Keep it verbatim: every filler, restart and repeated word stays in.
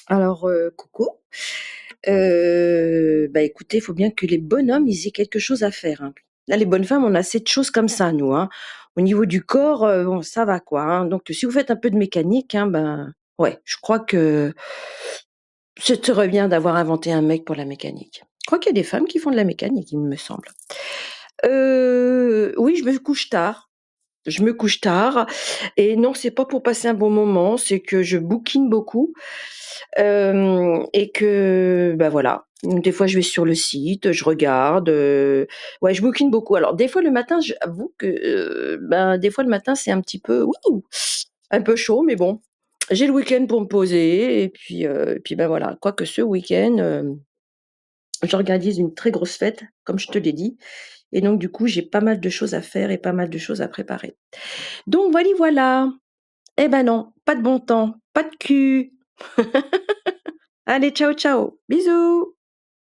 Alors, heu, coucou. Heu, bah, écoutez, il faut bien que les bonhommes, ils aient quelque chose à faire, hein. Là, les bonnes femmes, on a assez de choses comme ça, nous, hein. Au niveau du corps, heu, bon, ça va, quoi, hein. Donc si vous faites un peu de mécanique, hein, ben, ouais, je crois que ce serait bien d'avoir inventé un mec pour la mécanique. Je crois qu'il y a des femmes qui font de la mécanique, il me semble. Heu, oui, je me couche tard. Je me couche tard et non, c'est pas pour passer un bon moment, c'est que je bouquine beaucoup, hem et que, bah, voilà. Des fois, je vais sur le site, je regarde, heu, ouais, je bouquine beaucoup. Alors des fois, le matin, j'avoue que, heu, ben, des fois, le matin, c'est un petit peu, wouhou, un peu chaud, mais bon, j'ai le week-end pour me poser et puis, heu et puis, ben, voilà. Quoique ce week-end, hem, j'organise une très grosse fête, comme je te l'ai dit et donc du coup, j'ai pas mal de choses à faire et pas mal de choses à préparer. Donc voili voilà. Eh ben non, pas de bon temps, pas de cul. Allez, ciao, ciao. Bisous.